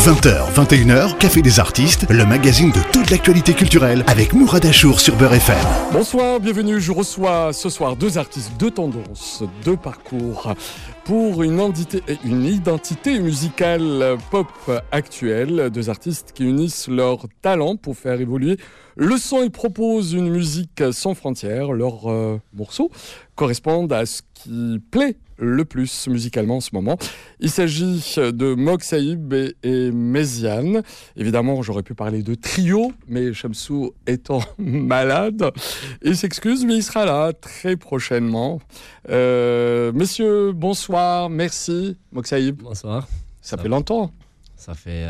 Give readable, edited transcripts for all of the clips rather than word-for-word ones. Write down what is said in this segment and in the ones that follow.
20h, 21h, Café des artistes, le magazine de toute l'actualité culturelle avec Mourad Achour sur Beurre FM. Bonsoir, bienvenue. Je reçois ce soir deux artistes, deux tendances, deux parcours pour une identité musicale pop actuelle. Deux artistes qui unissent leurs talents pour faire évoluer le son et proposent une musique sans frontières. Leurs morceaux correspondent à ce qui plaît le plus musicalement en ce moment. Il s'agit de Mok Saïb et Méziane. Évidemment, j'aurais pu parler de trio, mais Shamsou étant malade, il s'excuse, mais il sera là très prochainement. Messieurs, bonsoir, merci. Mok Saïb. Bonsoir. Ça fait longtemps. Ça fait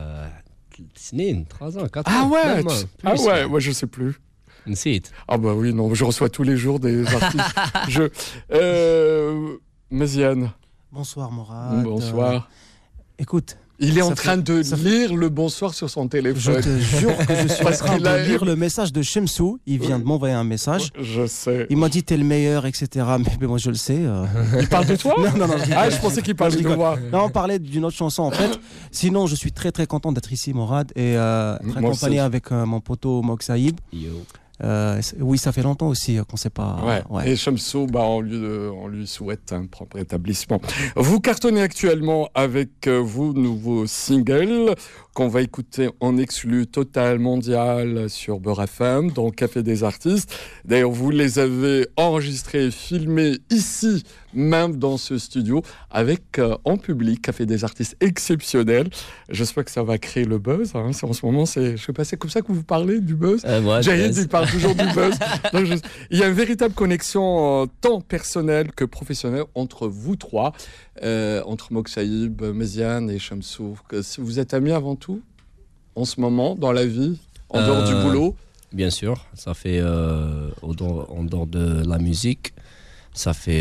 3 ans, 4 ans. Ah ouais, moi je sais plus. Nsit. Ah bah oui, non, je reçois tous les jours des artistes. Méziane. Bonsoir Mourad. Bonsoir. Écoute. Il est en train de lire le bonsoir sur son téléphone. Je te jure que je suis en train de lire le message de Shamsou. Il vient de m'envoyer un message. Je sais. Il m'a dit t'es le meilleur, etc. Mais moi je le sais. Il parle de toi? Non. Je pensais qu'il parlait de moi. Non, on parlait d'une autre chanson en fait. Sinon, je suis très très content d'être ici, Mourad, et être accompagné avec mon poteau Mok Saïb. Yo. Oui, ça fait longtemps aussi qu'on ne sait pas. Ouais. Et Shamsou, on lui souhaite un propre établissement. Vous cartonnez actuellement avec vos nouveaux singles qu'on va écouter en exclu total mondial sur Beurre FM, dans Café des artistes. D'ailleurs, vous les avez enregistrés et filmés ici, même dans ce studio, avec en public, Café des artistes exceptionnel. J'espère que ça va créer le buzz. En ce moment, je sais pas, c'est comme ça que vous parlez du buzz. Jahid, il parle toujours du buzz. Donc, il y a une véritable connexion tant personnelle que professionnelle entre vous trois, entre Mok Saïb, Méziane et Shamsou. Vous êtes amis avant tout, en ce moment, dans la vie, en dehors du boulot? Bien sûr, ça fait en dehors de la musique. Ça fait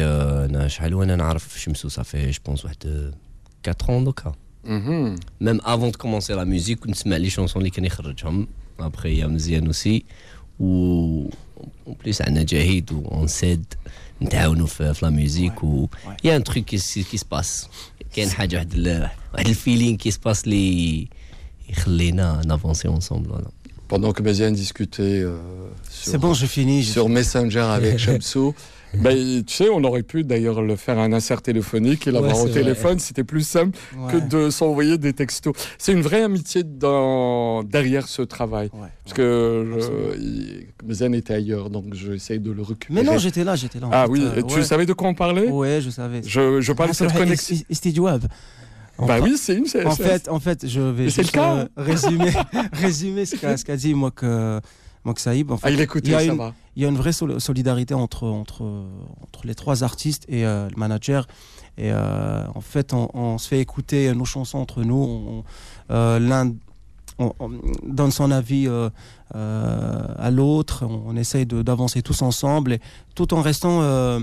ça fait je pense 4 ans donc. Même avant de commencer la musique, on se met les chansons اللي كان يخرجهم. Après il y a Méziane aussi, ou en plus on a Jahid ou on s'aide نتعاونوا في la musique, ou il y a un truc qui se passe. كاين حاجه واحد الفيلينغ qui se passe اللي يخلينا avancer ensemble. Voilà. Pendant que Méziane discutait c'est bon, je finis. Sur Messenger avec Shamsou. Tu sais, on aurait pu d'ailleurs le faire un insert téléphonique et l'avoir au téléphone. C'était plus simple que de s'envoyer des textos. C'est une vraie amitié derrière ce travail. Parce que Méziane était ailleurs, donc j'essaye de le récupérer. Mais non, j'étais là. Ah oui, tu savais de quoi on parlait? Oui, je savais. Je parle de cette connexion. Oui, c'est une. En fait, je vais juste résumer ce qu'a dit Mok Saïb. En fait, il écoutait, ça va. Il y a une vraie solidarité entre les trois artistes et le manager. Et en fait, on se fait écouter nos chansons entre nous. L'un on donne son avis à l'autre. On essaye d'avancer tous ensemble, et tout en restant...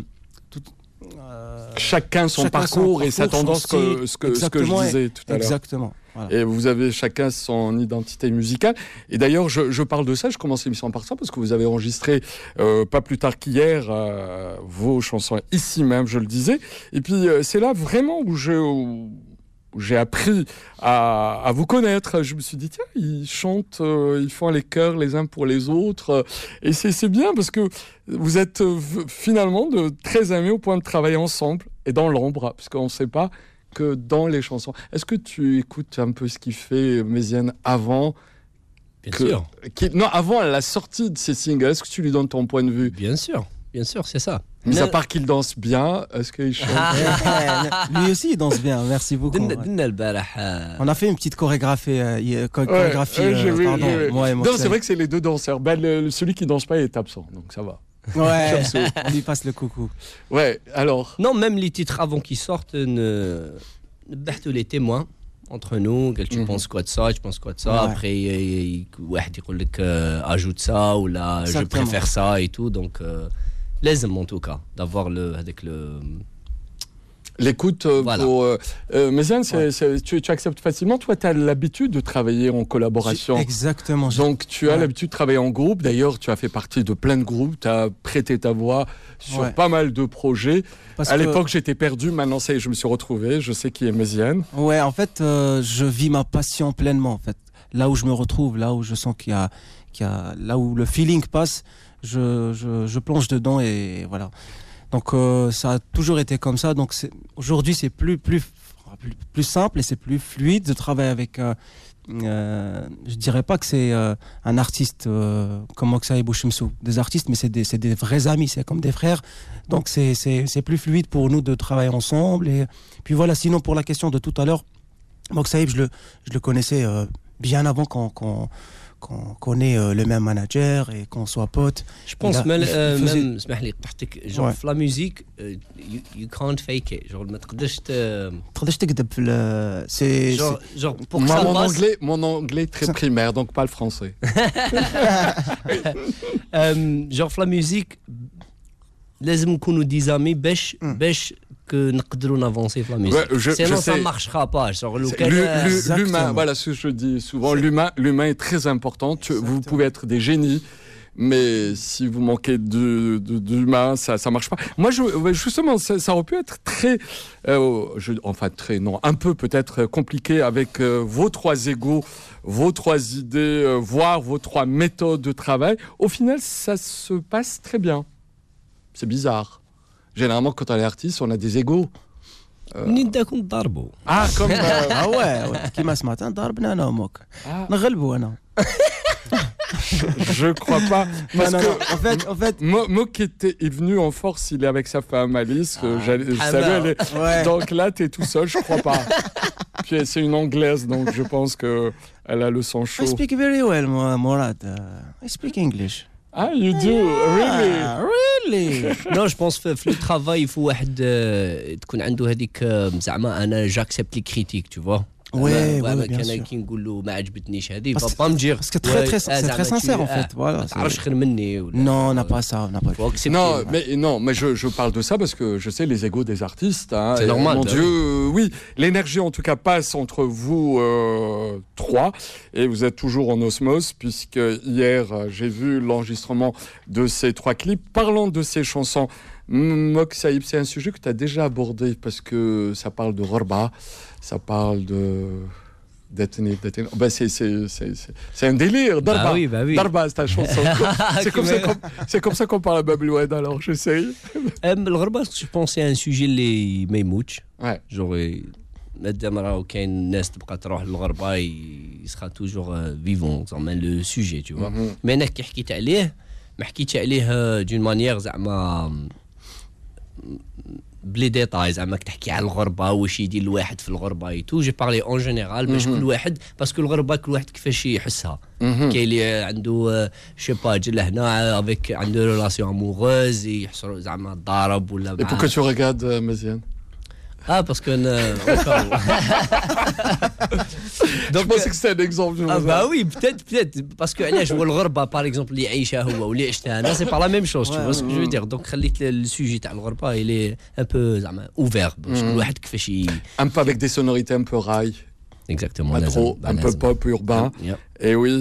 chacun son parcours et sa tendance, ce que je disais tout à l'heure. Exactement. Voilà. Et vous avez chacun son identité musicale. Et d'ailleurs, je parle de ça, je commence l'émission par ça, parce que vous avez enregistré pas plus tard qu'hier vos chansons ici même, je le disais. Et puis c'est là vraiment où j'ai appris à vous connaître. Je me suis dit, tiens, ils chantent, ils font les chœurs les uns pour les autres. Et c'est bien parce que vous êtes finalement de très amis au point de travailler ensemble et dans l'ombre, parce qu'on ne sait pas que dans les chansons. Est-ce que tu écoutes un peu ce qu'il fait Méziane avant? Bien sûr. Non, avant la sortie de ses singles, est-ce que tu lui donnes ton point de vue? Bien sûr, c'est ça. Mais à part qu'il danse bien, est-ce qu'il chante? Lui aussi, il danse bien. Merci beaucoup. On a fait une petite chorégraphie. Non, c'est vrai que c'est les deux danseurs. Celui qui danse pas est absent, donc ça va. Ouais, on lui passe le coucou. Ouais, alors. Non, même les titres avant qu'ils sortent, les témoins entre nous. Tu penses quoi de ça? Je pense quoi de ça? Après, il ajoute ça, ou là, je préfère ça et tout. Donc, l'aisement en tout cas, d'avoir L'écoute Voilà. pour... Méziane, tu acceptes facilement. Toi, tu as l'habitude de travailler en collaboration. Exactement. Donc, tu as Ouais. l'habitude de travailler en groupe. D'ailleurs, tu as fait partie de plein de groupes. Tu as prêté ta voix sur Ouais. pas mal de projets. Parce À que- l'époque, j'étais perdu. Maintenant, ça y est, je me suis retrouvé. Je sais qui est Méziane. Ouais, en fait, je vis ma passion pleinement. En fait, là où je me retrouve, là où je sens là où le feeling passe, je plonge dedans et voilà. Donc ça a toujours été comme ça. Donc aujourd'hui, c'est plus simple et c'est plus fluide de travailler avec. Je dirais pas que c'est un artiste comme Mokshaïb ou Shemsou, des artistes, mais c'est des vrais amis, c'est comme des frères. Donc c'est plus fluide pour nous de travailler ensemble. Et puis voilà. Sinon, pour la question de tout à l'heure, Mokshaïb, je le connaissais bien avant qu'on ait le même manager et qu'on soit potes. Je pense Il faisait- même اسمح لي قطعتك genre Ouais. في la musique you can't fake it genre ما تقدرش تقدرش تكذب في c'est genre pour que Moi, ça mon passe anglais est très Ça- primaire, donc pas le français. genre في la musique لازم نكونوا des amis باش que نقدروا نافونسي في la musique Ouais, je sinon ça sais. marchera pas genre لو C'est- كان L'humain, Exactement. voilà ce que je dis souvent, l'humain est très important. Vous pouvez être des génies, mais si vous manquez d'humain, ça marche pas. Moi, justement, ça aurait pu être très, un peu peut-être compliqué avec vos trois égos, vos trois idées, voire vos trois méthodes de travail. Au final, ça se passe très bien. C'est bizarre. Généralement, quand on est artiste, on a des égos. منين داكم تضربوا Ah, comme... ah ouais كيما سمعت ضربنا انا وموك ah, نغلبوا انا. je crois pas. Parce Non, que non, en fait Mok est venu en force, il est avec sa femme Alice. Je Ah, savais, non. ouais. donc là, tu es tout seul, je crois pas. Puis c'est une anglaise, donc je pense qu'elle a le sang I chaud. speak very well Morad. I speak English. Ah, you do? Really? Ah, really? non je pense في le travail il faut واحد تكون عنده هذيك زعما انا جاكسبت لي كريتيك tu vois Ouais, زعما ouais, bien كان sûr. كي نقول له ما عجبتنيش هذه Parce que- فبا نجي parce que c'est très sincère, en fait, voilà, ما تعرفش c'est- خير مني ولا Non, on n'a pas ça, on n'a pas. faut accepter. Non, mais je parle de ça parce que je sais les égos des artistes. Hein, C'est et, normal, Mon bah Dieu, oui. L'énergie en tout cas passe entre vous trois et vous êtes toujours en osmose puisque hier j'ai vu l'enregistrement de ces trois clips. Parlant de ces chansons, Mokshaïb, c'est un sujet que tu as déjà abordé parce que ça parle de Ghorba, ça parle de... d'ethnie. Ben c'est un délire, Darba. Bah oui. Darba, c'est ta chanson. C'est comme ça qu'on parle à Babylone, alors j'essaye. الغربة جو بونس سي ان سوجي اللي ما يموتش Ouais. جوغ مادام راهو كاين الناس تبقى تروح للغربة يسخا توجور فيفون زعما لو سوجي تو فوا مي انا كي حكيت عليه ما حكيتش عليه دون مانيير زعما بلي ديتاي زعما تحكي على الغربه واش يدير الواحد في الغربه ايتو جي بارلي اون جينيرال باش كل واحد باسكو الغربه كل واحد كيفاش يحسها كاين اللي عنده شي با جا لهنا افيك عنده ريلاسيون اموغوز يحصل زعما ضارب ولا Et pourquoi tu regardes Méziane? باسكو انا Je pensais que c'était un exemple. bah oui, peut-être, parce que علاش هو الغربة par exemple اللي يعيشها هو واللي عشتها أنا c'est pas la même chose, tu vois ce que je veux dire. Donc خليت السوجي تاع الغربة il est un peu زعما ouvert باش كل واحد كيفاش Un peu avec des sonorités un peu rail, exactement pas trop, un peu pop urbain. Et oui.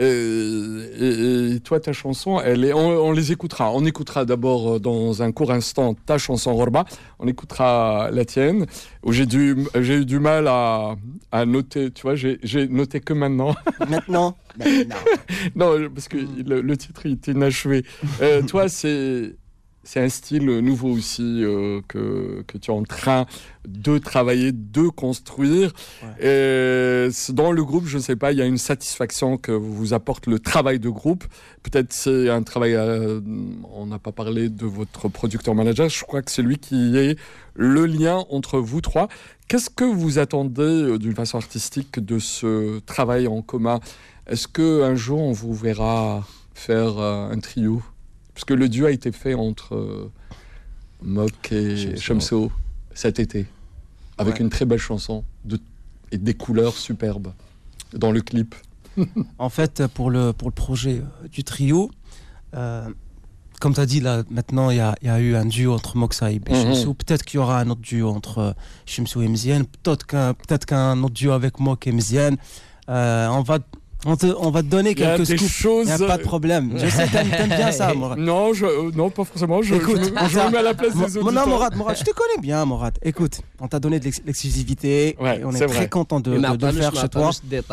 Et toi, ta chanson, on les écoutera. On écoutera d'abord dans un court instant ta chanson Ghorba. On écoutera la tienne. Où j'ai eu du mal à noter. Tu vois, j'ai noté que maintenant. Maintenant. Non, parce que le titre il était inachevé. Toi, c'est un style nouveau aussi que tu es en train de travailler, de construire. Ouais. Et dans le groupe, je ne sais pas, il y a une satisfaction que vous apporte le travail de groupe. Peut-être c'est un travail, on n'a pas parlé de votre producteur-manager, je crois que c'est lui qui est le lien entre vous trois. Qu'est-ce que vous attendez d'une façon artistique de ce travail en commun? Est-ce qu'un jour on vous verra faire un trio? Parce que le duo a été fait entre Mok et Shemso cet été, avec une très belle chanson et des couleurs superbes dans le clip. En fait, pour le projet du trio, comme tu as dit, là, maintenant, il y a eu un duo entre Moxaïb et Chimsou. Peut-être qu'il y aura un autre duo entre Chimsou et Mziane. Peut-être qu'un autre duo avec Mok et Mziane. On va te donner quelques scoops. Il n'y a pas de problème. Je sais que t'aimes bien ça, Morad. Non, pas forcément. Je me mets à la place des auditeurs. Non, Morad, je te connais bien, Morad. Écoute, on t'a donné de l'exclusivité. Ouais, et on est très content de le faire chez toi.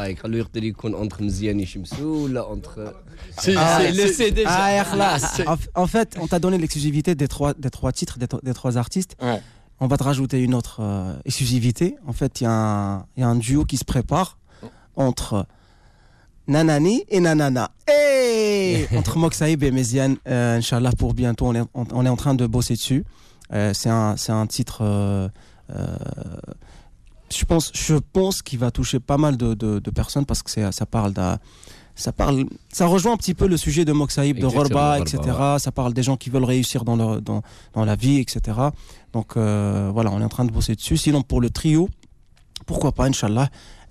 En fait, on t'a donné l'exclusivité des trois titres, des trois artistes. Ouais. On va te rajouter une autre exclusivité. En fait, il y a un duo qui se prépare entre Nanani et Nanana. Entre Moxaïb et Mziane, Inch'Allah, pour bientôt, on est en train de bosser dessus. C'est un titre, je pense qu'il va toucher pas mal de personnes parce que ça rejoint un petit peu le sujet de Moxaïb, de Ghorba, etc. Ouais. Ça parle des gens qui veulent réussir dans la vie, etc. Donc voilà, on est en train de bosser dessus. Sinon, pour le trio, pourquoi pas, Inch'Allah.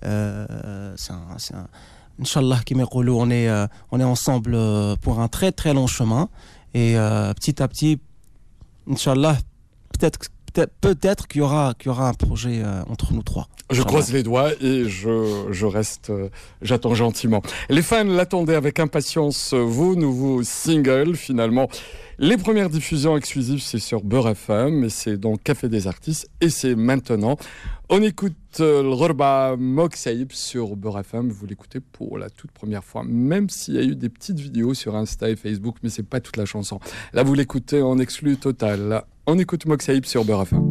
Inch'Allah, on est ensemble pour un très très long chemin. Et petit à petit, Inch'Allah, peut-être qu'il y aura un projet entre nous trois. Je croise les doigts et je reste, j'attends gentiment. Les fans l'attendaient avec impatience, vos nouveaux singles, finalement. Les premières diffusions exclusives, c'est sur Beurre FM, et c'est dans Café des Artistes, et c'est maintenant. On écoute le Ghorba Moxaïb sur Beurre FM. Vous l'écoutez pour la toute première fois, même s'il y a eu des petites vidéos sur Insta et Facebook, mais c'est pas toute la chanson. Là, vous l'écoutez en exclu total. Là, on écoute Moxaïb sur Beurre FM.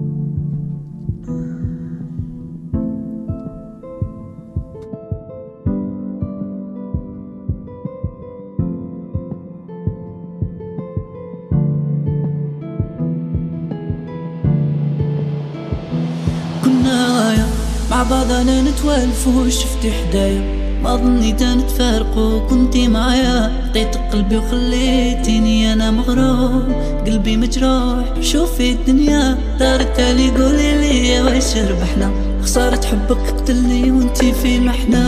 مع بعضنا نتوالفو شفتي حدايا ما ظنيت نتفارقو كنتي معايا عطيت قلبي وخليتيني انا مغرور قلبي مجروح شوفي الدنيا دارت علي قولي لي واش ربحنا خسارة حبك قتلني وانتي في محنة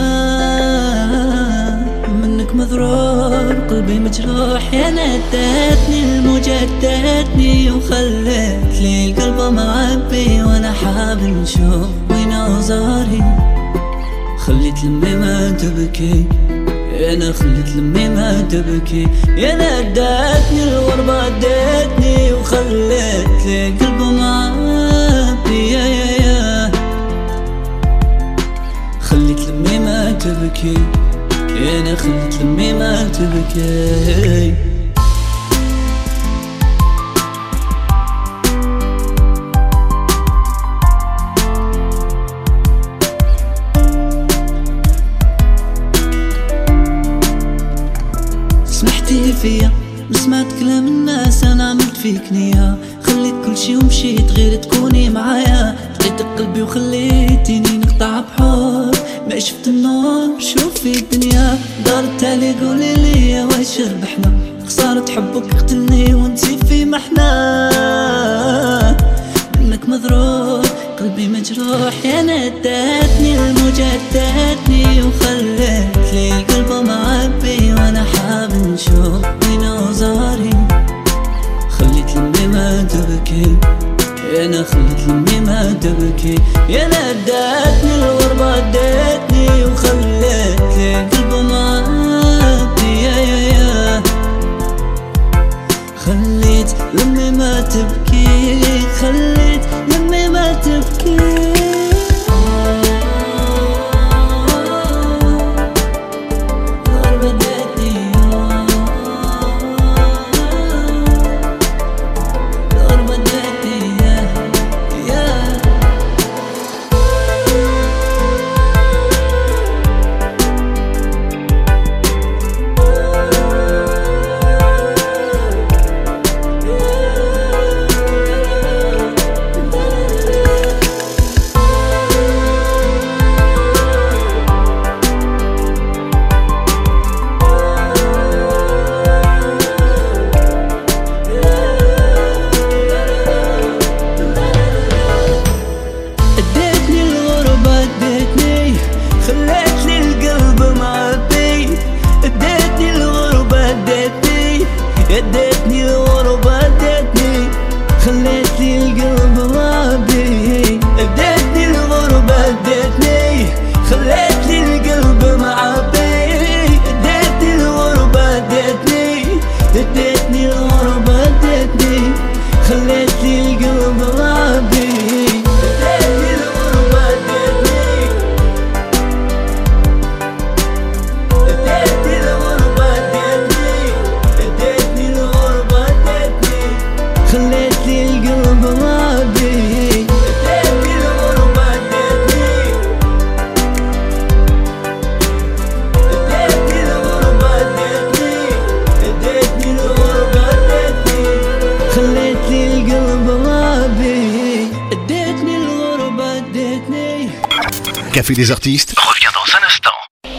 منك مضرور قلبي مجروح يا نادتني الموجة داتني وخلت لي القلب معبي وانا حابب نشوف وين اوزاري خليت لمي ما تبكي انا خليت لمي ما تبكي يا نادتني الغربة داتني وخلت لي القلب معبي يا خليت لمي ما تبكي أنا خليت لمي ما تبكي سمحتي فيا سمعت كلام الناس أنا عملت فيك نية خليت كل شي ومشيت غير تكوني معايا لقيت قلبي وخليتيني نقطع بحور ما شفت النور شوفي الدنيا دارت علي قولي لي واش ربحنا خسارة حبك قتلني وانتي في محنة منك مضروب قلبي مجروح يا نادتني الموجة داتني وخلت لي القلب معبي وانا حابب نشوف وين اوزاري خليت لمي ما تبكي أنا خليت لمي ما تبكي يا نادتني الغربة داتني وخلت لي قلب معبي يا خليت لمي ما تبكي خليت لمي ما تبكي Café des artistes revient dans un instant.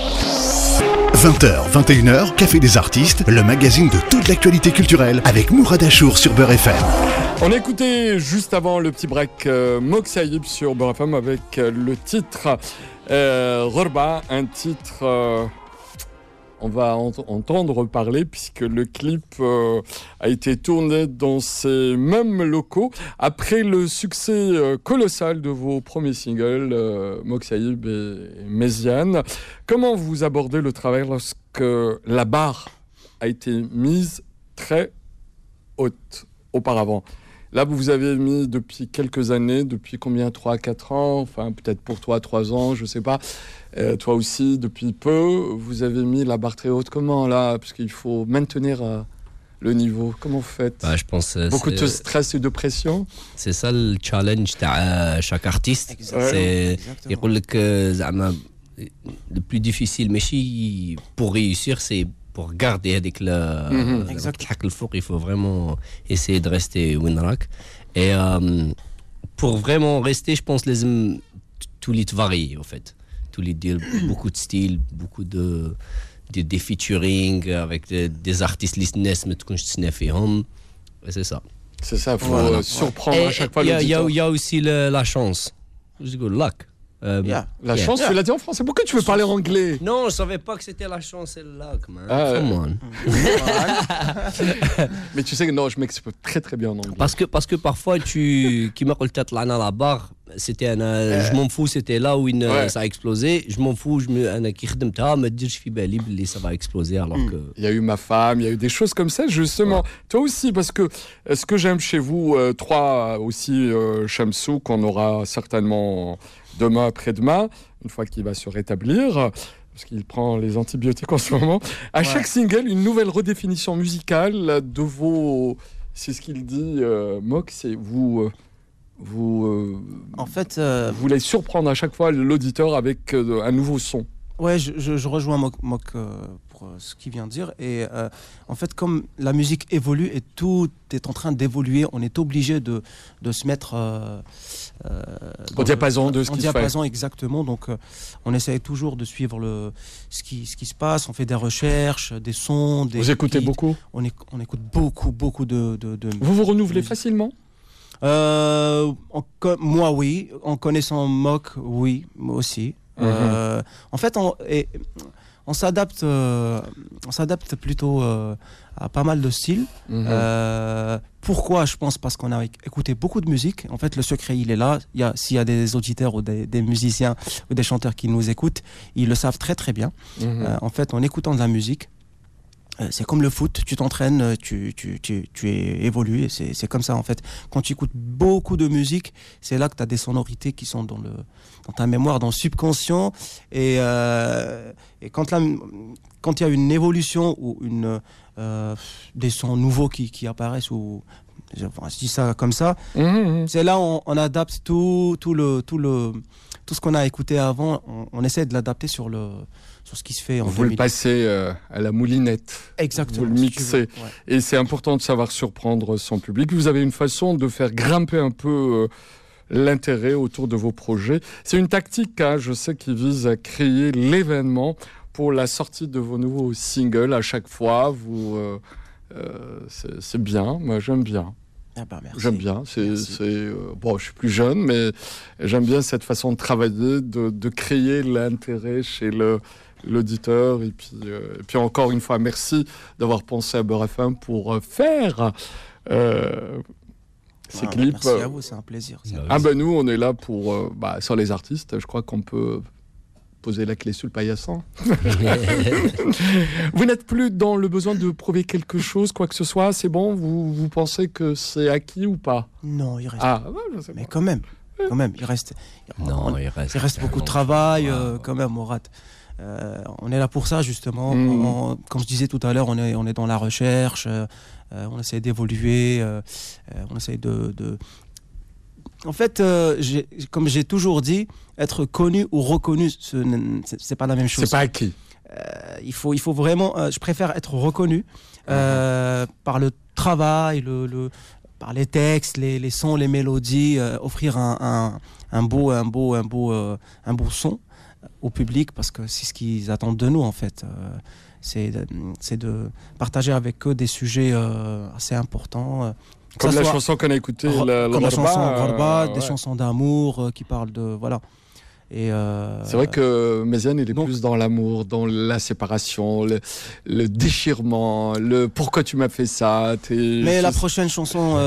20h, 21h, Café des artistes, le magazine de toute l'actualité culturelle avec Mourad Achour sur Beurre FM. On a écouté juste avant le petit break Moxaïb sur Beurre FM avec le titre Ghorba, un titre... on va entendre parler puisque le clip a été tourné dans ces mêmes locaux après le succès colossal de vos premiers singles, Moxaïb et Méziane. Comment vous abordez le travail lorsque la barre a été mise très haute auparavant? Là, vous avez mis depuis quelques années, depuis combien? 3-4 ans, enfin peut-être pour toi 3 ans, je ne sais pas. Toi aussi, depuis peu, vous avez mis la barre très haute. Comment là? Parce qu'il faut maintenir le niveau. Comment vous faites? Je pense beaucoup de stress et de pression. C'est ça le challenge de chaque artiste. Exactement. C'est le plus difficile, mais pour réussir, c'est pour garder avec le four, il faut vraiment essayer de rester winrak. Et pour vraiment rester, je pense tous les variés, en fait. Tous les beaucoup de styles, beaucoup des featuring avec des artistes listeners, mais c'est ça. C'est ça, il faut surprendre à chaque fois l'auditeur. Il y a aussi la chance. Je dis luck. La chance, tu l'as dit en français. Pourquoi tu veux parler anglais? Non, je savais pas que c'était la chance et le luck, man. Come on. Mais tu sais que non, je m'exprime très très bien en anglais. Parce que parfois qui m'a dit la barre, c'était je m'en fous, c'était là où ça a explosé. Je m'en fous, me dire je suis belle, ça va exploser alors que. Il y a eu ma femme, il y a eu des choses comme ça justement. Ouais. Toi aussi, parce que ce que j'aime chez vous, trois aussi, Shamsou, qu'on aura certainement demain, après-demain, une fois qu'il va se rétablir, parce qu'il prend les antibiotiques en ce moment. À chaque single, une nouvelle redéfinition musicale de vos... C'est ce qu'il dit, Mox, et vous en fait, vous voulez surprendre à chaque fois l'auditeur avec un nouveau son. Ouais, je rejoins Mock pour ce qu'il vient de dire. Et en fait, comme la musique évolue et tout est en train d'évoluer, on est obligé de se mettre au diapason de ce qui se fait. Au diapason, exactement. Donc, on essaye toujours de suivre ce qui se passe. On fait des recherches, des sons. Vous écoutez beaucoup? On écoute beaucoup de Vous vous renouvelez facilement? Moi, oui. En connaissant Mock, oui, moi aussi. En fait, on s'adapte plutôt à pas mal de styles. Pourquoi? Je pense parce qu'on a écouté beaucoup de musique. En fait, le secret, il est là. S'il y a des auditeurs ou des musiciens ou des chanteurs qui nous écoutent, ils le savent très très bien. En fait, en écoutant de la musique, c'est comme le foot, tu t'entraînes, tu évolues, et c'est comme ça en fait. Quand tu écoutes beaucoup de musique, c'est là que tu as des sonorités qui sont dans ta mémoire, dans le subconscient, et quand il y a une évolution ou des sons nouveaux qui apparaissent, ou je dis ça comme ça, c'est là où on adapte tout ce qu'on a écouté avant, on essaie de l'adapter sur ce qui se fait en 2000. Vous le passez à la moulinette. Exactement. Vous le mixez. Ouais. Et c'est important de savoir surprendre son public. Vous avez une façon de faire grimper un peu l'intérêt autour de vos projets. C'est une tactique, je sais, qui vise à créer l'événement pour la sortie de vos nouveaux singles à chaque fois. C'est bien, moi j'aime bien. Merci. J'aime bien, bon, je suis plus jeune, mais j'aime bien cette façon de travailler, de créer l'intérêt chez l'auditeur. Et puis encore une fois, merci d'avoir pensé à Beurre FM pour faire ces clips. Merci à vous, c'est un plaisir. Nous, on est là pour sur les artistes. Je crois qu'on peut poser la clé sur le paillasson. Vous n'êtes plus dans le besoin de prouver quelque chose, quoi que ce soit. C'est bon, vous pensez que c'est acquis ou pas? Non, il reste. Je sais pas. Mais quand même, il reste. Il reste beaucoup de travail, quand même, Mourad. On est là pour ça, justement. Comme je disais tout à l'heure, on est dans la recherche. On essaie d'évoluer. On essaie de... En fait, comme j'ai toujours dit, être connu ou reconnu, c'est pas la même chose. C'est pas acquis. Il faut vraiment... je préfère être reconnu par le travail, par les textes, les sons, les mélodies, offrir un beau son. au public, parce que c'est ce qu'ils attendent de nous en fait. C'est de partager avec eux des sujets assez importants. Comme la chanson qu'on a écoutée, comme la chanson Gharba, des ouais. chansons d'amour qui parlent de voilà. Et c'est vrai que Méziane, il est plus dans l'amour, dans la séparation, le déchirement, le pourquoi tu m'as fait ça. Mais la prochaine chanson,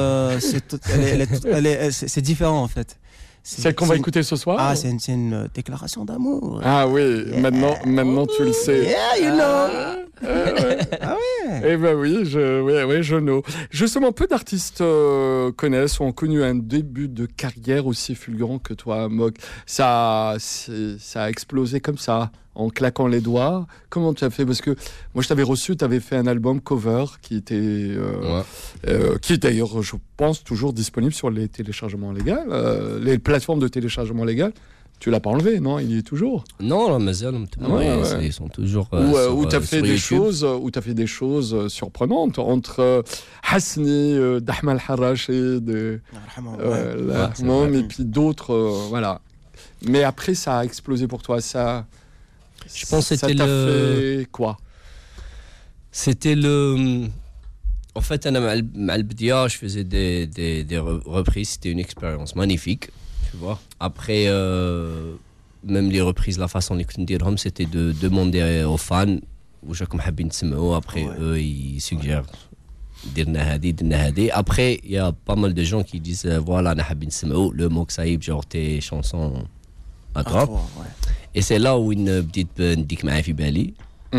c'est différent en fait. Celle qu'on va écouter ce soir. Ah, c'est une déclaration d'amour. Ah oui, maintenant tu le sais. Yeah, you know. Ah ouais. Eh ben oui, je know. Justement, peu d'artistes connaissent ou ont connu un début de carrière aussi fulgurant que toi, Mok. Ça a explosé comme ça, en claquant les doigts. Comment tu as fait? Parce que moi, je t'avais reçu, tu avais fait un album cover qui était, qui est d'ailleurs, je pense, toujours disponible sur les téléchargements légaux, les plateformes de téléchargement légal. Tu l'as pas enlevé, non? Il y est toujours. Non, mais ils sont toujours. Où tu as fait des choses, surprenantes entre Hasni, d'Ahmal Harrachid, et puis d'autres, voilà. Mais après, ça a explosé pour toi. Ça. Je pense que c'était fait quoi? C'était le. En fait, je faisais des reprises. C'était une expérience magnifique. Tu vois. Après, même les reprises, la façon dont c'était de demander aux fans où j'aime حابين تسمعوا. Après, eux, ils suggèrent dirna hadi. Après, il y a pas mal de gens qui disent voilà, أنا حابين نسمعوا le Mok Saïb, genre tes chansons à toi. Et c'est là où une petite نديك معايا في بالي.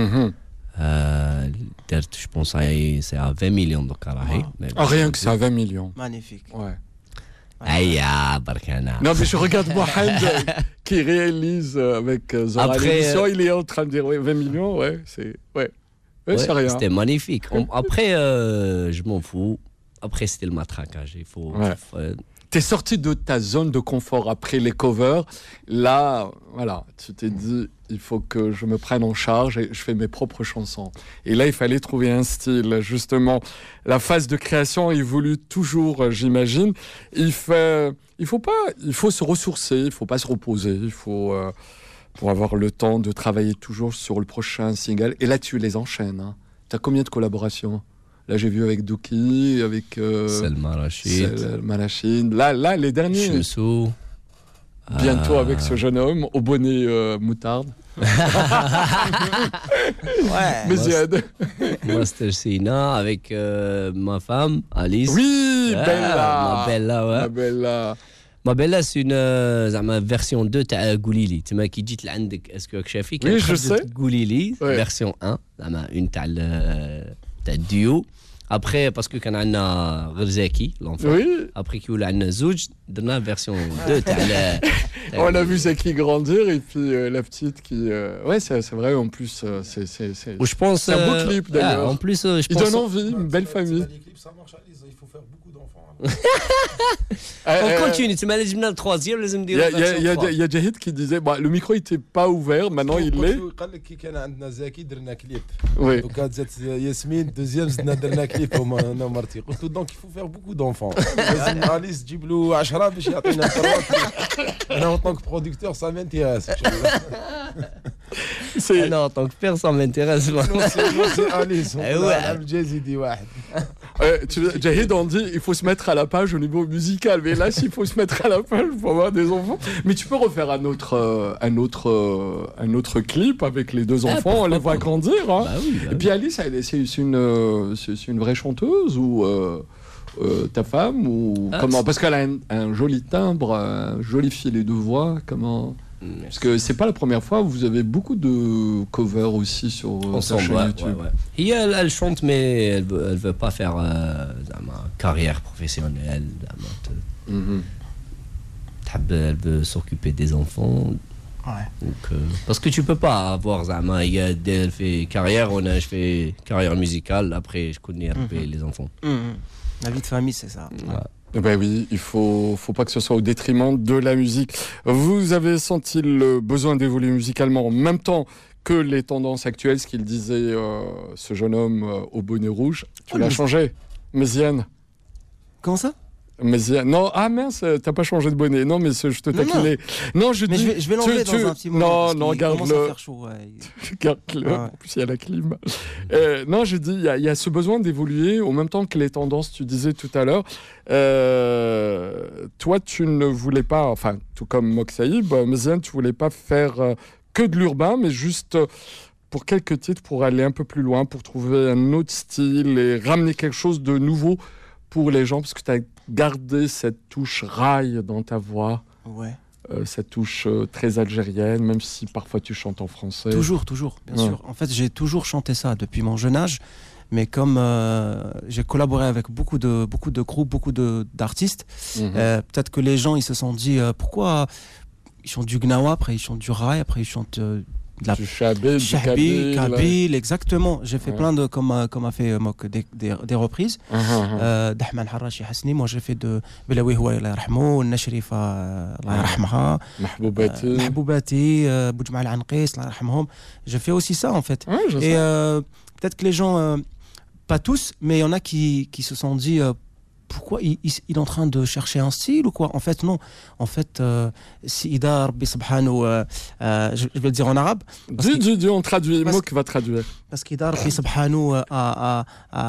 Je pense c'est à 20 millions de carahé. Rien que c'est à 20 millions. Magnifique. Ouais. Aïe, Barkana. Non, mais je regarde Mohamed qui réalise avec Zora. Après, il est en train de dire 20 millions, ouais, c'est c'est rien. C'était magnifique. Après, je m'en fous. Après, c'était le matraquage. Il faut. T'es sorti de ta zone de confort après les covers. Là, voilà, tu t'es dit, il faut que je me prenne en charge et je fais mes propres chansons. Et là, il fallait trouver un style. Justement, la phase de création évolue toujours, j'imagine. Il faut se ressourcer, il faut pas se reposer. Il faut, pour avoir le temps de travailler toujours sur le prochain single. Et là, tu les enchaînes. Hein. T'as combien de collaborations? Là, j'ai vu avec Douki, avec Selma Rachid. Là, les derniers. Chemsou. Bientôt avec ce jeune homme au bonnet moutarde. Méziane. Master Sina avec ma femme, Alice. Oui, Bella. Ma Bella. Ma Bella, c'est une version 2 تاع قوليلي تما كي جيت لعندك اسكو شافيك oui je sais قوليلي version 1 une تاع الديو. Après, parce que quand on a Rzaki, l'enfant, après qu'il y a une zouj, dans la version 2, on a vu Zaki grandir et puis la petite qui. Ouais, c'est vrai, en plus, c'est je pense, un beau clip d'ailleurs. En plus, je il pense. donne envie, une belle famille. Ça marche, Alice, il faut faire beaucoup d'enfants. On continue, tu m'as dit le troisième, les il y a Jahid qui disait bah, le micro n'était pas ouvert, maintenant il l'est. قال لك كي كان عندنا زكي درنا كليب. Oui. وكانت جات ياسمين دوزيام زدنا درنا كليب انا ومرتي قلت له دونك يفو فيغ بوكو دونفون لازم اليس تجيب له 10 باش يعطينا ثروات انا en tant que producteur ça m'intéresse. Non, en tant que père, ça m'intéresse. C'est Alice. Jazidi واحد. Jahid on dit il faut se mettre à la page au niveau musical, mais là s'il faut se mettre à la page pour avoir des enfants, mais tu peux refaire un autre clip avec les deux enfants, on les voit grandir hein. Et puis Alice c'est une vraie chanteuse ou ta femme ou comment, parce qu'elle a un joli timbre, un joli filet de voix, comment. Parce que c'est pas la première fois, vous avez beaucoup de covers aussi sur sa chaîne YouTube. Et elle chante, mais elle veut pas faire carrière professionnelle. Elle veut s'occuper des enfants. Donc, parce que tu peux pas avoir elle fait carrière, je fais carrière musicale, après je connais un peu les enfants. La vie de famille, c'est ça. Ben oui, il faut pas que ce soit au détriment de la musique. Vous avez senti le besoin d'évoluer musicalement en même temps que les tendances actuelles, ce qu'il disait ce jeune homme au bonnet rouge. Tu l'as changé, Méziane. Comment ça? Méziane. Non, ah mince, t'as pas changé de bonnet. Non, mais je te taquinais. Non, je Mais dis. je vais l'enlever dans un petit moment. Non, Commence à garde-le. faire chaud, ouais. Garde-le. Ouais. En plus, il y a la clim. Non, je dis, il y a ce besoin d'évoluer au même temps que les tendances, tu disais tout à l'heure. Toi, tu ne voulais pas, enfin, tout comme Moxaïb, Méziane, tu voulais pas faire que de l'urbain, mais juste pour quelques titres, pour aller un peu plus loin, pour trouver un autre style et ramener quelque chose de nouveau pour les gens, parce que tu as gardé cette touche rail dans ta voix. Ouais. Cette touche très algérienne, même si parfois tu chantes en français. Toujours, bien sûr. En fait, j'ai toujours chanté ça depuis mon jeune âge. Mais comme j'ai collaboré avec beaucoup de groupes, beaucoup d'artistes, peut-être que les gens ils se sont dit pourquoi ils chantent du gnawa, après ils chantent du rail, après ils chantent du chabé, du kabyle, exactement. J'ai fait plein de, comme a fait Mok, des reprises. D'Ahmed Harachi Hasni, moi j'ai fait de Belawi Houai, Allah yarhamou, Nashrifa, Allah yarhamha, Mahboubati, Boujma al-Anqis, Allah yarhamhum. J'ai fait aussi ça en fait. Et peut-être que les gens, pas tous, mais il y en a qui se sont dit pourquoi il est en train de chercher un style ou quoi? En fait, non. En fait, si Ida Rabbi Subhanahu, je vais le dire en arabe. Dis, on traduit. Mok va traduire. Parce qu'Ida Rabbi Subhanahu a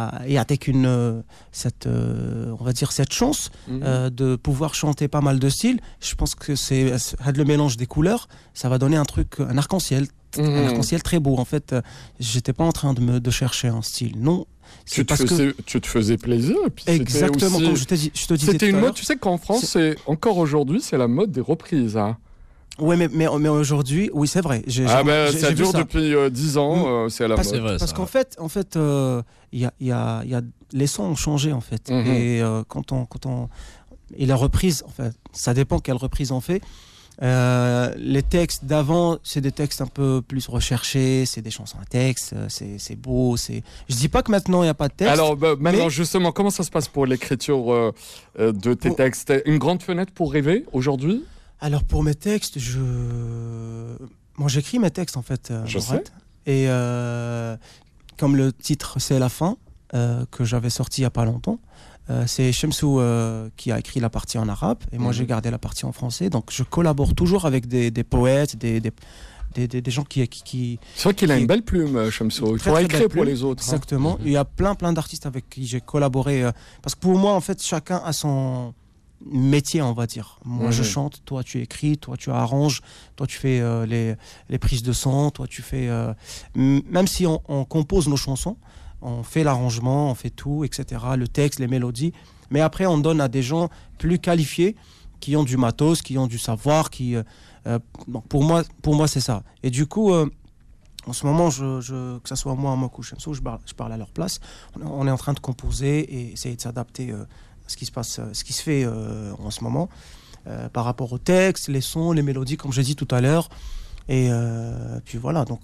cette, on va dire, cette chance de pouvoir chanter pas mal de styles. Je pense que c'est le mélange des couleurs, ça va donner un arc-en-ciel. Un arc-en-ciel très beau. En fait, j'étais pas en train de chercher un style. Non. Tu te faisais plaisir. Et puis exactement, aussi... comme je te disais. C'était une mode, tu sais qu'en France, encore aujourd'hui, c'est la mode des reprises. Hein. Oui, mais aujourd'hui, oui, c'est vrai. Ça dure depuis 10 ans, c'est la mode. C'est vrai, parce qu'en fait, y a, les sons ont changé, en fait. Et quand on... Et la reprise, en fait, ça dépend quelle reprise on fait. Les textes d'avant, c'est des textes un peu plus recherchés, c'est des chansons à texte, c'est beau. Je dis pas que maintenant il n'y a pas de texte. Alors maintenant, justement, comment ça se passe pour l'écriture de tes textes? Une grande fenêtre pour rêver aujourd'hui? Alors pour mes textes, moi j'écris mes textes en fait. Je sais. Et comme le titre c'est La fin, que j'avais sorti il y a pas longtemps. C'est Shamsou qui a écrit la partie en arabe et moi j'ai gardé la partie en français. Donc je collabore toujours avec des poètes, des gens qui... C'est vrai qu'il a une belle plume, Shamsou. Il faut écrire pour les autres. Exactement. Il y a plein d'artistes avec qui j'ai collaboré. Parce que pour moi, en fait, chacun a son métier, on va dire. Moi je chante, toi tu écris, toi tu arranges, toi tu fais les prises de son, toi tu fais... Même si on compose nos chansons, on fait l'arrangement, on fait tout, etc. Le texte, les mélodies. Mais après, on donne à des gens plus qualifiés, qui ont du matos, qui ont du savoir. Donc pour moi, c'est ça. Et du coup, en ce moment, que ce soit moi, Mok ou Shamsou, je parle à leur place. On est en train de composer et essayer de s'adapter à ce qui se passe, ce qui se fait en ce moment, par rapport au texte, les sons, les mélodies, comme j'ai dit tout à l'heure. Et puis voilà, donc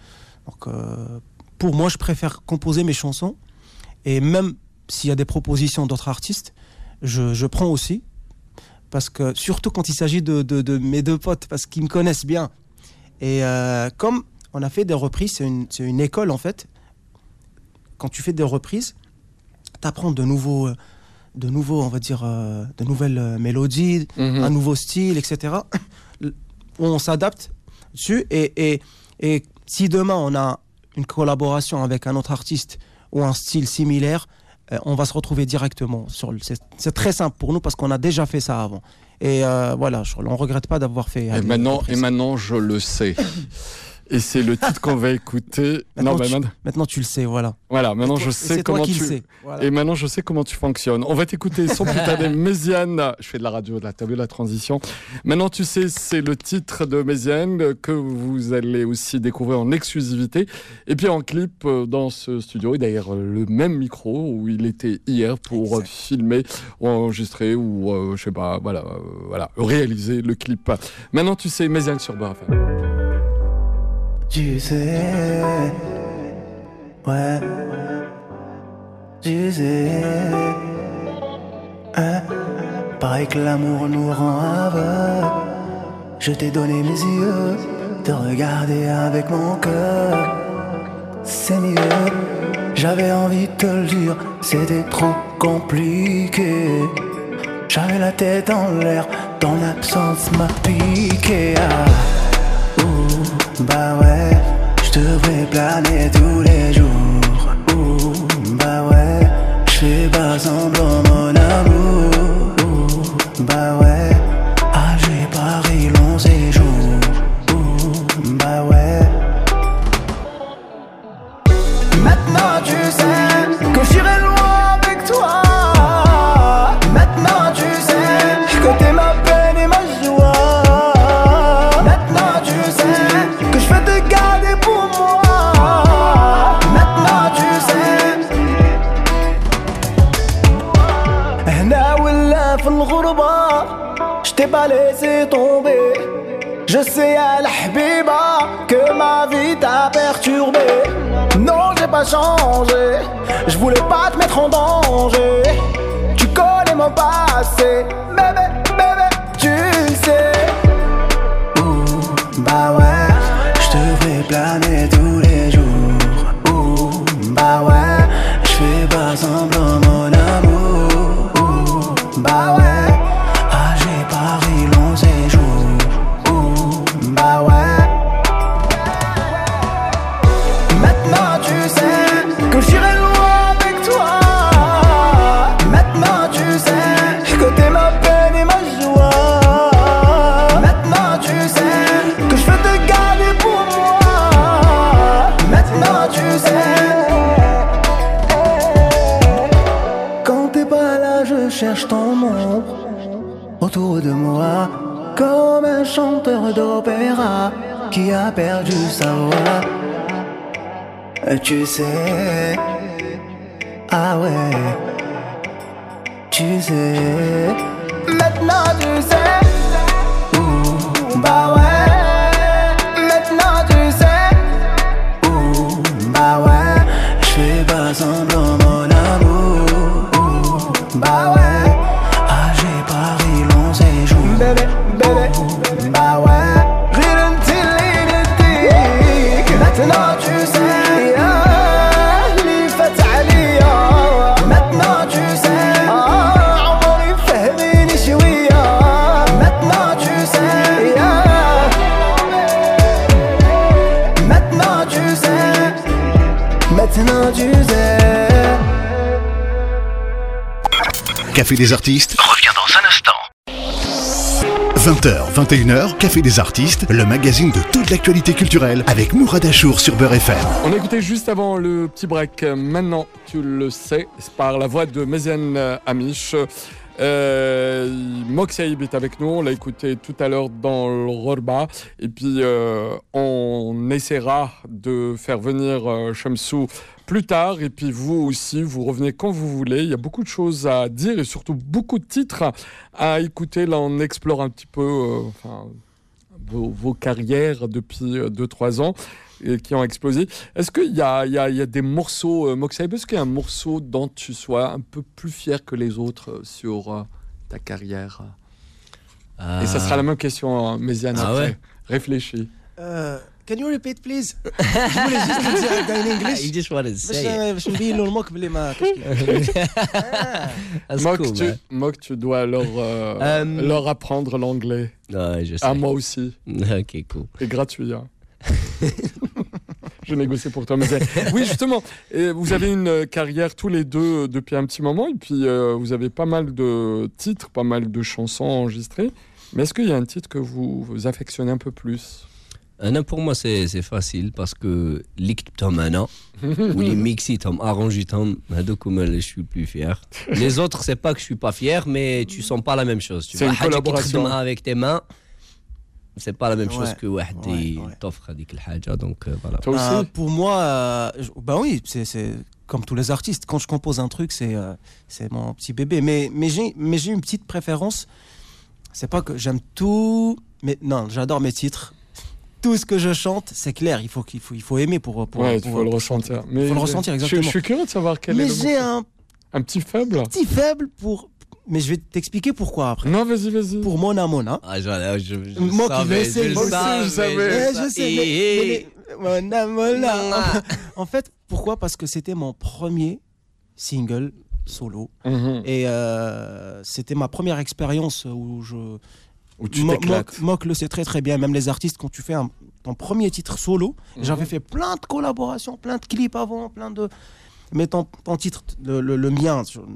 pour moi, je préfère composer mes chansons. Et même s'il y a des propositions d'autres artistes, je prends aussi. Parce que, surtout quand il s'agit de mes deux potes, parce qu'ils me connaissent bien. Et comme on a fait des reprises, c'est une école en fait. Quand tu fais des reprises, tu apprends de nouveaux, on va dire, de nouvelles mélodies, un nouveau style, etc. On s'adapte dessus. Et si demain on a une collaboration avec un autre artiste ou un style similaire, on va se retrouver directement. C'est très simple pour nous parce qu'on a déjà fait ça avant. Et voilà, on ne regrette pas d'avoir fait... Et maintenant, je le sais. Et c'est le titre qu'on va écouter. Maintenant, tu le sais, voilà. Voilà, maintenant je sais comment tu... sais. Voilà. Et maintenant je sais comment tu fonctionnes. On va t'écouter son putain de Méziane. Je fais de la radio, t'as vu la transition. Maintenant tu sais, c'est le titre de Méziane que vous allez aussi découvrir en exclusivité. Et puis en clip dans ce studio, et d'ailleurs le même micro où il était hier pour filmer ou enregistrer ou je sais pas, voilà, réaliser le clip. Maintenant tu sais, Méziane sur Beurre FM. Tu sais, ouais, tu sais, pareil que l'amour nous rend aveugle. Je t'ai donné mes yeux, te regarder avec mon cœur. C'est mieux, j'avais envie de te le dire, c'était trop compliqué. J'avais la tête en l'air, ton absence m'a piqué. Bah ouais, je devrais planer tous les jours. Bah ouais, je fais pas semblant mon amour. Bah ouais, Alger, Paris, long séjour. Bah ouais. Maintenant tu sais que j'irai loin avec toi. Maintenant tu sais que t'es ma peine et ma joie. Maintenant tu sais que je vais te garder pour moi. Maintenant tu sais. هنا ولا في الغربة j't'ai pas laissé tomber. Je sais à la habiba que ma vie t'a perturbé. Non, j'ai pas changé, je voulais pas te mettre en danger. Tu connais mon passé, bébé, bébé, tu le sais. Bah ouais, je devrais planer tous les jours. Bah ouais, je fais pas semblant mon amour. Bah ouais, Alger, Paris, long séjour. Bah ouais. Maintenant tu sais que j'irai loin avec toi. Maintenant tu sais que t'es ma peine et ma joie. Maintenant tu sais que je veux te garder pour moi. Maintenant tu sais. Quand t'es pas là je cherche ton ombre autour de moi. Comme un chanteur d'opéra qui a perdu sa voix. Tu sais, ah ouais, tu sais. Maintenant tu sais, bah ouais. Maintenant tu sais, bah ouais. Je fais pas semblant mon amour. Bah ouais, Alger, Paris, long séjour. Bébé, bébé, bah ouais. Maintenant tu sais, اللي فات عليا. Maintenant tu sais, عمري فهميني شوية. Maintenant tu sais, maintenant tu sais, maintenant tu sais. Café des artistes revient dans un instant. 20h, 21h, Café des artistes, le magazine de toute l'actualité culturelle avec Mourad Achour sur Beurre FM. On a écouté juste avant le petit break. Maintenant, tu le sais, c'est par la voix de Méziane Amiche. Moxaïb est avec nous, on l'a écouté tout à l'heure dans le Rorba. Et puis, on essaiera de faire venir Shamsou plus tard. Et puis, vous aussi, vous revenez quand vous voulez. Il y a beaucoup de choses à dire et surtout beaucoup de titres à écouter. Là, on explore un petit peu vos carrières depuis 2-3 ans qui ont explosé. Est-ce qu'il y a des morceaux, Moxaïb, est-ce qu'il y a un morceau dont tu sois un peu plus fier que les autres sur ta carrière Et ça sera la même question, Méziane, après. Ouais. Réfléchis. Can you repeat please? Je voulais juste le dire in English. You just wanted to say باش نبين له الموك بلي ما Mock, tu dois leur apprendre l'anglais. Ouais, je sais. Ah, moi aussi. Ok, cool. C'est gratuit, hein. Je négocie pour toi, mais oui, justement, vous avez une carrière tous les deux depuis un petit moment, et puis vous avez pas mal de titres, pas mal de chansons enregistrées. Mais est-ce qu'il y a un titre que vous affectionnez un peu plus? Pour moi, c'est facile parce que les كتبتهم أنا ou les mixitهم arrangitهم هذوك هما اللي je suis plus fier. Les autres, c'est pas que je suis pas fier, mais tu sens pas la même chose. Tu c'est vois, une collaboration avec tes mains. C'est pas la même chose que واحد t'offre هذيك الحاجة, donc voilà. Toi aussi pour moi, bah oui, c'est comme tous les artistes. Quand je compose un truc, c'est mon petit bébé. Mais j'ai une petite préférence. C'est pas que j'aime tout, mais non, j'adore mes titres. Tout ce que je chante, c'est clair. Il faut aimer pour ouais, il faut le ressentir. Il faut le ressentir, exactement. Je suis curieux de savoir quel est le morceau. Mais j'ai un petit faible. Un petit faible pour. Mais je vais t'expliquer pourquoi après. Non, vas-y. Pour Mona Mona. Ah, je moi savais, qui le sais, je savais. Je sais. Mona Mona. En fait, pourquoi? Parce que c'était mon premier single solo. Mhm. Et c'était ma première expérience Où tu t'éclates. Mock le sait très très bien, même les artistes, quand tu fais ton premier titre solo, j'avais fait plein de collaborations, plein de clips avant, plein de... Mais ton titre, le mien,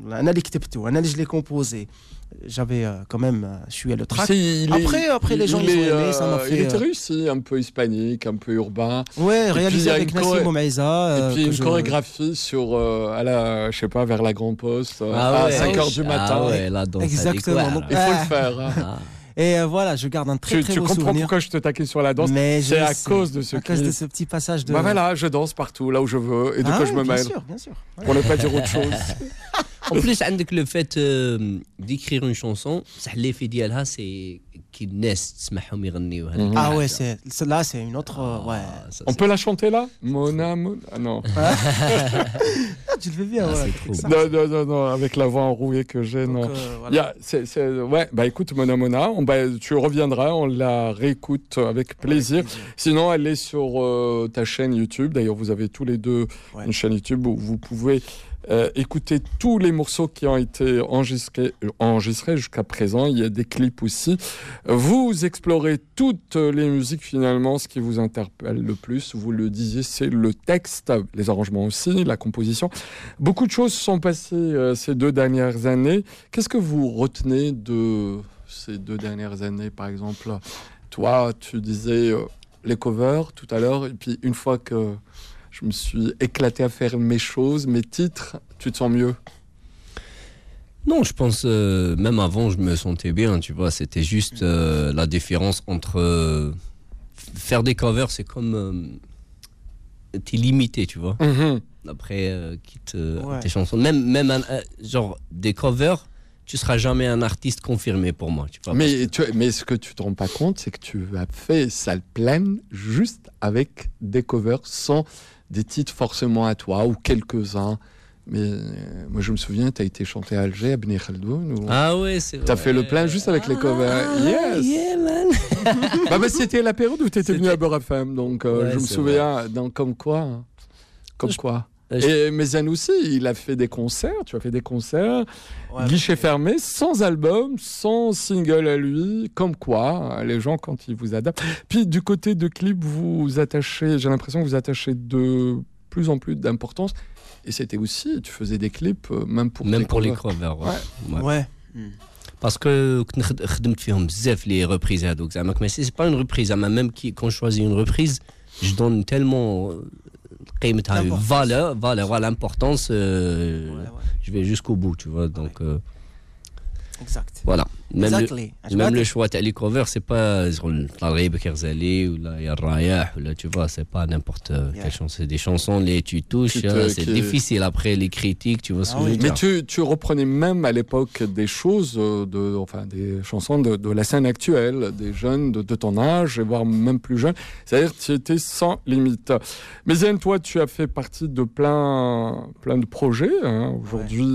je l'ai composé. J'avais quand même sué le track. Après les gens ils ont aimé, ça m'a fait. Il était réussi, un peu hispanique, un peu urbain. Ouais, Et réalisé puis, avec Nassim Oumaïza. Et puis une chorégraphie sur, je sais pas, vers la Grande Poste, à 5h du matin. Ah ouais, là, donc, exactement. Donc, Il faut le faire. Hein. Et voilà, je garde un très très Tu beau comprends souvenir. pourquoi je te taquais sur la danse. Mais c'est à sais, cause de ce à cause clip. de ce petit passage de. Bah voilà, je danse partout, là où je veux, et de quoi je me mêle. Bien sûr. Pour ne pas dire autre chose. En plus, عندك le fait d'écrire une chanson, ça l'effet ديالها c'est كي الناس تسمعهم يغنيوها. Ah ouais, là c'est une autre. Ouais. On peut la chanter là, Mona. Ah non. Tu le fais bien. Ouais. C'est trop. Non, avec la voix enrouée que j'ai, non. Voilà. Ouais, bah écoute, Mona, tu reviendras, on la réécoute avec plaisir. Sinon, elle est sur ta chaîne YouTube. D'ailleurs, vous avez tous les deux une chaîne YouTube où vous pouvez écouter tous les morceaux qui ont été enregistrés jusqu'à présent. Il y a des clips aussi. Vous explorez toutes les musiques finalement. Ce qui vous interpelle le plus, vous le disiez, c'est le texte, les arrangements aussi, la composition. Beaucoup de choses se sont passées ces 2 dernières années. Qu'est-ce que vous retenez de ces 2 dernières années, par exemple? Toi, tu disais les covers tout à l'heure, et puis une fois que je me suis éclaté à faire mes choses, mes titres, tu te sens mieux? Non, je pense, même avant, je me sentais bien, tu vois. C'était juste la différence entre... faire des covers, c'est comme... t'es limité, tu vois. Après, tes chansons. Même genre, des covers, tu seras jamais un artiste confirmé pour moi, tu vois. Mais ce que tu te rends pas compte, c'est que tu as fait salle pleine juste avec des covers, sans des titres forcément à toi, ou quelques-uns. Mais moi, je me souviens, tu as été chanté à Alger, à Beni Khaldoun. Ah ouais, c'est vrai. Tu as fait le plein juste avec les covers. Yes! Yeah, man! bah, c'était la période où tu étais venu à Beurre FM. Donc, je me souviens, comme quoi. Et Méziane aussi, il a fait des concerts. Tu as fait des concerts, guichet fermé, sans album, sans single à lui. Comme quoi, les gens, quand ils vous adaptent. Puis, du côté de clip, j'ai l'impression que vous attachez de plus en plus d'importance. Et c'était aussi, tu faisais des clips, même pour les covers. Ouais. Parce que خدمت فيهم بزاف les reprises هذوك زعما mais c'est pas une reprise زعما même quand je choisis une reprise je donne tellement قيمتها valeur l'importance je vais jusqu'au bout tu vois donc Exact. Voilà. Même le choix de les covers, c'est pas Talib Kerzali ou la Rayah ou là tu vois, c'est pas n'importe quelle chanson, c'est des chansons les tu touches, c'est difficile après les critiques, tu vois ce que je veux dire. Mais tu reprenais même à l'époque des choses des chansons de la scène actuelle, des jeunes de ton âge, voire même plus jeunes. C'est-à-dire que tu étais sans limite. Mais Zen, toi, tu as fait partie de plein de projets. Hein. Aujourd'hui,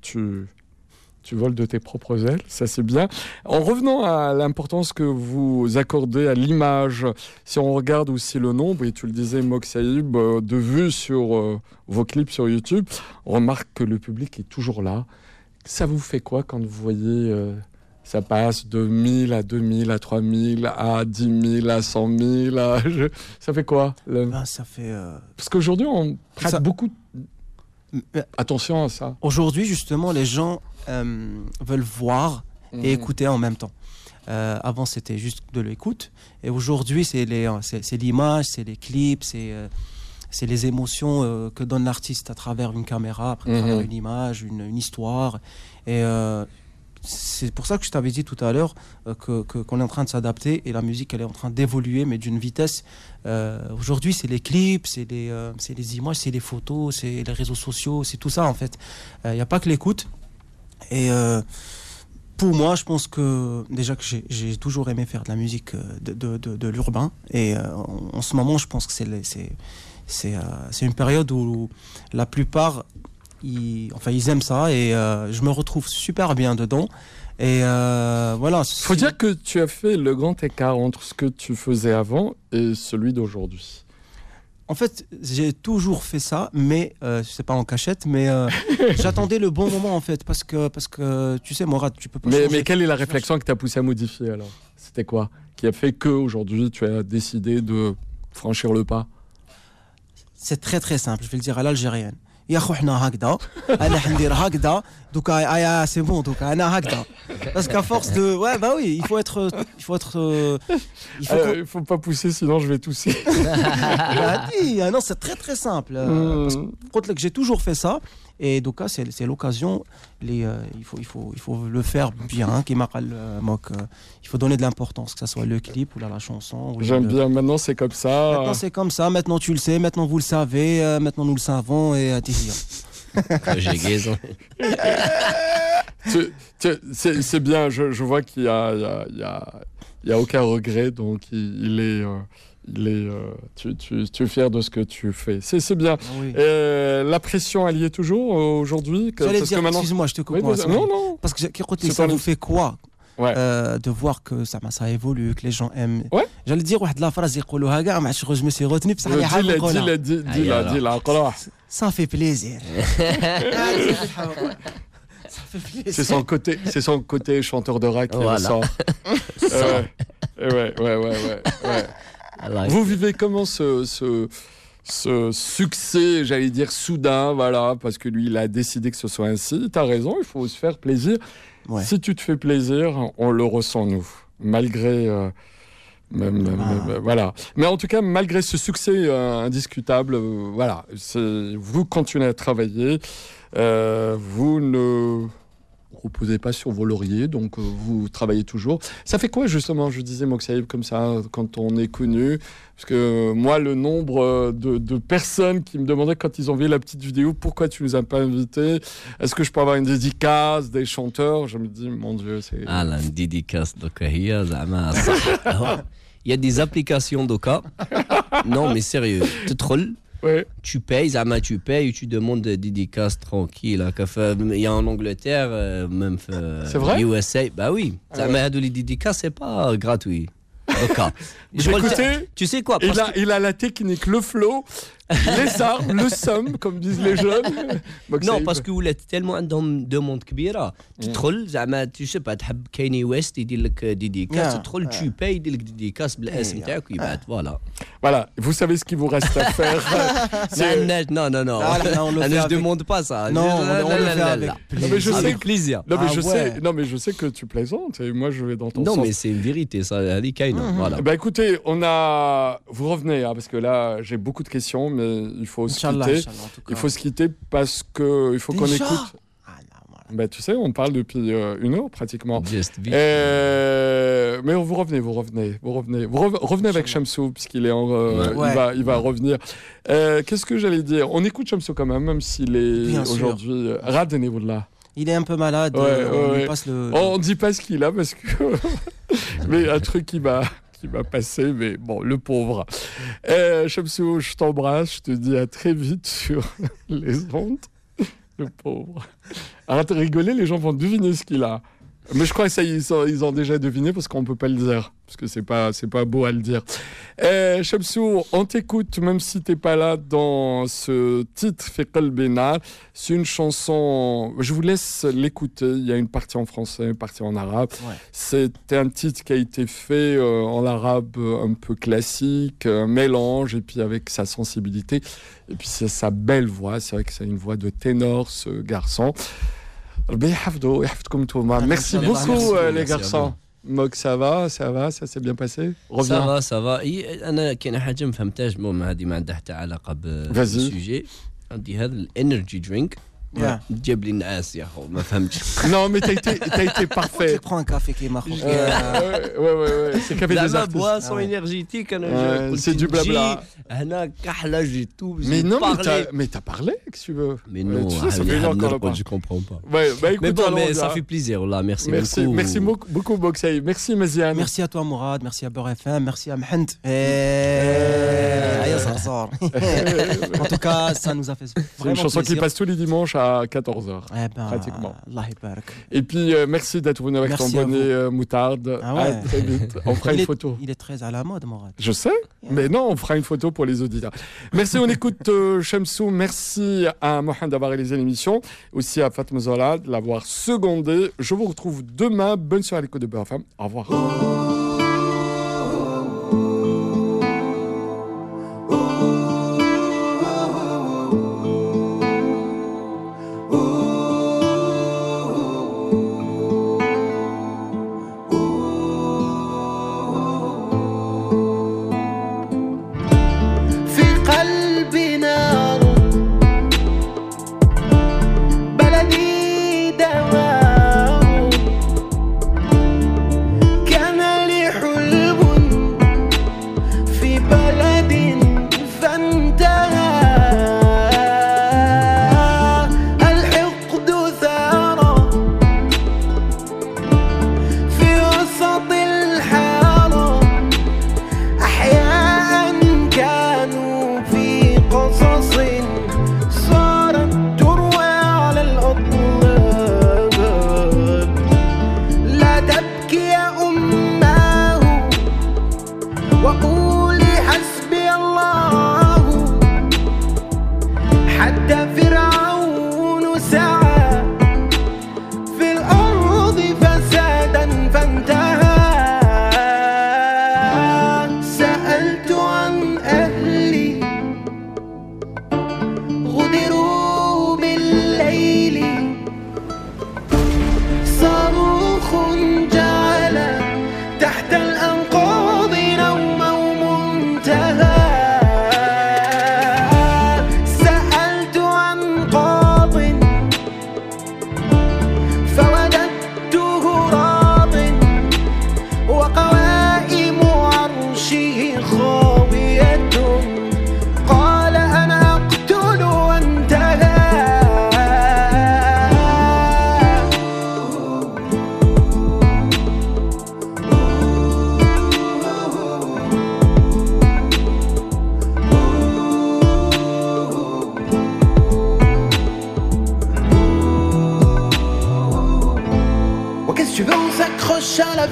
tu voles de tes propres ailes, ça c'est bien. En revenant à l'importance que vous accordez à l'image, si on regarde aussi le nombre, et tu le disais Mock Saïb, de vues sur vos clips sur YouTube, on remarque que le public est toujours là. Ça vous fait quoi quand vous voyez ça passe de 1000 à 2000 à 3000 à 10 000 à 100 000 Ça fait quoi Ça fait... Parce qu'aujourd'hui on prête beaucoup attention à ça. Aujourd'hui justement les gens veulent voir et écouter en même temps. Avant c'était juste de l'écoute et aujourd'hui c'est l'image, c'est les clips, c'est les émotions que donne l'artiste à travers une caméra, à travers une image, une histoire. Et c'est pour ça que je t'avais dit tout à l'heure qu'on est en train de s'adapter et la musique elle est en train d'évoluer mais d'une vitesse. Aujourd'hui c'est les clips, c'est les images, c'est les photos, c'est les réseaux sociaux, c'est tout ça en fait. Il n'y a pas que l'écoute. Et pour moi, je pense que déjà que j'ai toujours aimé faire de la musique de l'urbain. Et en ce moment, je pense que c'est une période où la plupart, ils aiment ça. Et je me retrouve super bien dedans. Et voilà. Faut dire que tu as fait le grand écart entre ce que tu faisais avant et celui d'aujourd'hui. En fait, j'ai toujours fait ça, mais c'est pas en cachette, mais j'attendais le bon moment en fait, parce que tu sais, Mourad, tu peux pas. Mais quelle est la réflexion qui t'a poussé à modifier alors? C'était quoi qui a fait que aujourd'hui tu as décidé de franchir le pas? C'est très très simple, je vais le dire à l'algérienne. يا خو حنا هكذا انا حندير هكذا دوكا سي بون دوكا انا هكذا parce qu'à force de bah oui il faut faut pas pousser sinon je vais tousser. Non, c'est très très simple. Parce que j'ai toujours fait ça et donc c'est l'occasion il faut le faire bien qui m'appelle Mok, il faut donner de l'importance que ça soit le clip ou la chanson. J'aime bien, maintenant c'est comme ça. Maintenant c'est comme ça, maintenant tu le sais, maintenant vous le savez, maintenant nous le savons et j'ai gaison. C'est bien, je vois qu'il y a aucun regret, donc il est tu es fier de ce que tu fais. C'est bien. Oui. La pression, elle y est toujours aujourd'hui. J'allais dire, maintenant... excuse-moi, je te coupe. Oui, non. Parce que ça vous fait quoi de voir que ça évolue, que les gens aiment. Ouais. J'allais dire la phrase يقولوها كاع ما je me suis retenu dis-la. Ça fait plaisir. C'est son côté chanteur de rap qui ressort. Ouais. Vous vivez comment ce succès, j'allais dire soudain, voilà, parce que lui, il a décidé que ce soit ainsi. T'as raison, il faut se faire plaisir. Ouais. Si tu te fais plaisir, on le ressent nous, malgré. Voilà. Mais en tout cas, malgré ce succès indiscutable, voilà, vous continuez à travailler, vous ne reposez pas sur vos lauriers, donc vous travaillez toujours. Ça fait quoi justement, je disais Mokshaïb, comme ça, quand on est connu? Parce que moi, le nombre de personnes qui me demandaient quand ils ont vu la petite vidéo, pourquoi tu nous as pas invités? Est-ce que je peux avoir une dédicace des chanteurs? Je me dis, mon Dieu, c'est... Ah, la dédicace, donc il y a des applications d'Oka. Non, mais sérieux, tu trolls. Ouais. Tu payes, tu payes, tu demandes des dédicaces tranquilles. Il y a en Angleterre, même c'est vrai? USA. Bah oui, les dédicaces, c'est pas gratuit. Écoutez, tu sais quoi? Il a la technique, le flow, les armes, le somme, comme disent les jeunes. Non, parce que vous êtes tellement عندهم demande كبيرة. تدخل زعما tu sais pas تحب كاني ويست يدير لك dédicace, تدخل tu payes يدير لك dédicace بالاسم تاعك ويبعث Voilà, vous savez ce qu'il vous reste à faire. Non, je demande pas ça. Non, on le fait avec plaisir. Non mais je sais que tu plaisantes et moi je vais dans ton sens. Non mais c'est une vérité ça, voilà. Bah écoutez, vous revenez parce que là j'ai beaucoup de questions mais il faut se quitter. Il faut se quitter parce que il faut qu'on écoute. Bah tu sais, on parle depuis 1 heure pratiquement. Mais vous revenez avec Shamsou puisqu'il est il va revenir. Qu'est-ce que j'allais dire? On écoute Shamsou quand même s'il est aujourd'hui Radhenevullah. Il est un peu malade. On ne dit pas ce qu'il a parce que mais un truc qui va passer, mais bon, le pauvre. Shamsou, je t'embrasse, je te dis à très vite sur les ondes. Le pauvre. Arrête de rigoler, les gens vont deviner ce qu'il a. Mais je crois que ça, ils ont déjà deviné parce qu'on ne peut pas le dire. Parce que c'est pas beau à le dire. Shamsou, on t'écoute même si tu n'es pas là dans ce titre Fi Qalbina. C'est une chanson, je vous laisse l'écouter. Il y a une partie en français, une partie en arabe. Ouais. C'était un titre qui a été fait en arabe un peu classique, un mélange, et puis avec sa sensibilité. Et puis c'est sa belle voix. C'est vrai que c'est une voix de ténor, ce garçon. Merci beaucoup les garçons. Mok, ça va, ça s'est bien passé. Reviens. Ça va. أنا كاين حاجة ما فهمتهاش هذه ما عندها حتى علاقة بالسوجي. عندي هذا الانرجي درينك. جاب لي النعاس يا خو ما فهمتش. Non mais t'as été parfait. Tu prends un café qui marche. Ouais, c'est café des artistes. Boisson énergétique c'est du blabla. هنا كحلة j'ai tout. Mais non, mais t'as parlé que tu veux. Mais non, ça fait encore je comprends pas. Ouais, bah écoute, mais ça fait plaisir là, merci beaucoup. Merci beaucoup Mokshaïb. Merci Maziane. Merci à toi Mourad, merci à Beurre FM, merci à Mhend. En tout cas, ça nous a fait vraiment plaisir. C'est une chanson qui passe tous les dimanches à 14h. Pratiquement. Et puis, merci d'être venu avec ton bonnet moutarde. Ah ouais. À très vite. On fera une photo. Il est très à la mode, Morad. Je sais, mais non, on fera une photo pour les auditeurs. Merci, on écoute Shamsou. Merci à Mohamed d'avoir réalisé l'émission. Aussi à Fatma Zola de l'avoir secondé. Je vous retrouve demain. Bonne soirée à l'écoute de Beurre FM. Au revoir. À la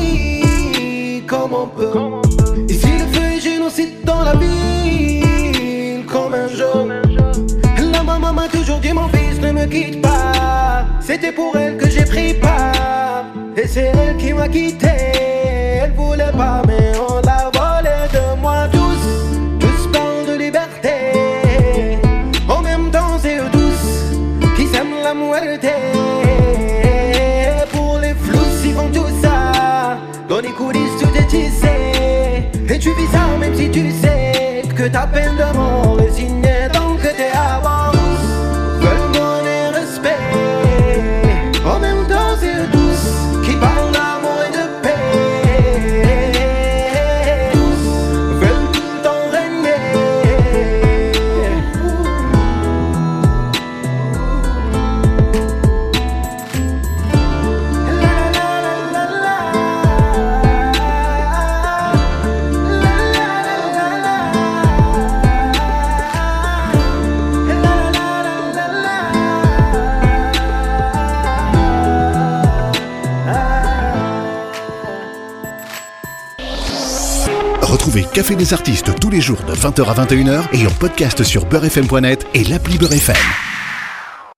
vie comme on peut. Ici le feu est génocide dans la ville comme un jeu. La maman m'a toujours dit mon fils ne me quitte pas. C'était pour elle que j'ai pris part. Et c'est elle qui m'a quitté. Elle voulait pas mais on l'a volé de moi. Tous parlent de liberté. En même temps c'est eux tous qui s'aiment la muerte. Dans les coulisses tout est tissé. Et tu vis ça même si tu sais que ta peine de mort est signée tant que t'es à bord. Veulent donner respect. En même temps c'est eux tous qui parlent d'amour et de paix. Tous veulent tout le temps régner. Retrouvez Café des artistes tous les jours de 20h à 21h et en podcast sur beurrefm.net et l'appli Beurre FM.